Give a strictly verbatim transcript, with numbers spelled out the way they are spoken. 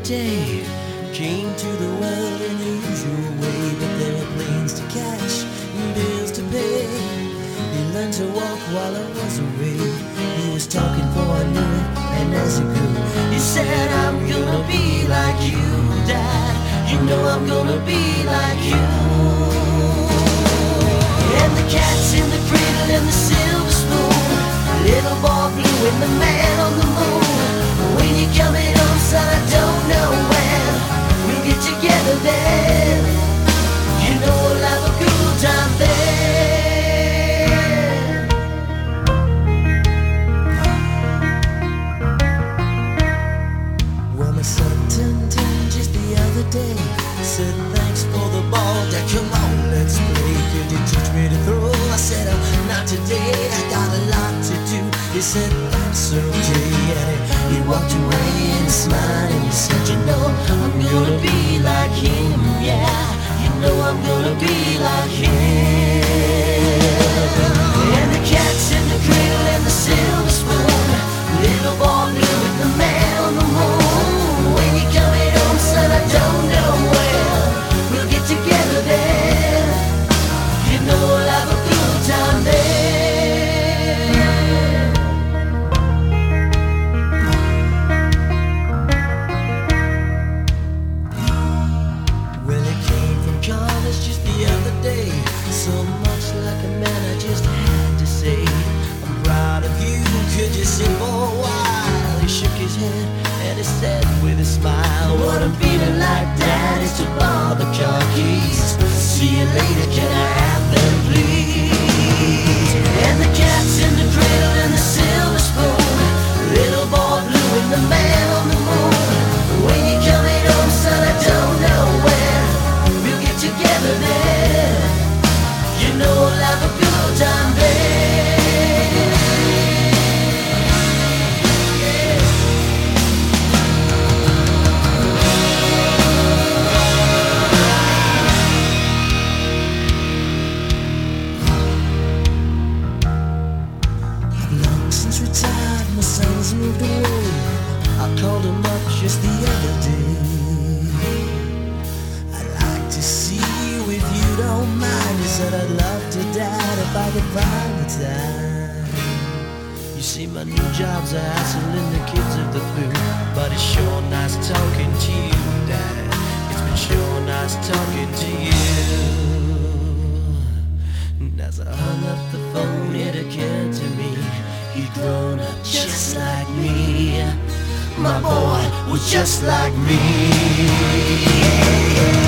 day came to the world in the usual way, but there were planes to catch and bills to pay. He learned to walk while I was away. He was talking before I knew it, and as he grew, he said, I'm gonna be like you, Dad. You know I'm gonna be like you. And the cat's in the cradle and the silver spoon, little boy blue and the man on the moon. When you're coming home, son, I don't know when we'll get together then. You know we'll have a good time then. Well, my son turned ten just the other day. Said thanks for the ball, Dad, come on, let's play. Could you teach me to throw? I said, oh, not today, I got a lot to do. He said, that's okay, and he walked away and he smiled and he said, you know, I'm gonna be like him, yeah. You know I'm gonna be like him. And the cat's in the cradle and the silver spoon, little boy blue with the man on the moon. When you're coming home, son, I don't know when we'll get together then. You know we'll have a good time then. Well, he came from college just the other day, so much like a man I just had to say, I'm proud of you, could you sit for a while? He shook his head and he said with a smile, what I'm feeling like, Dad, is to borrow the car keys. See you later, can I have them please? And the cat's in the cradle and the silver spoon, little boy blue and the man on the moon. When you're coming home, son, I don't know when we'll get together then. You know we'll have a good time then. Retired, my son's moved away. I called him up just the other day. I'd like to see you if you don't mind. He said I'd love to, Dad, if I could find the time. You see, my new job's a hassling the kids of the blue, but it's sure nice talking to you, Dad. It's been sure nice talking to you. And as I hung up the phone, it occurred to me, he'd grown up just like me. My boy was just like me.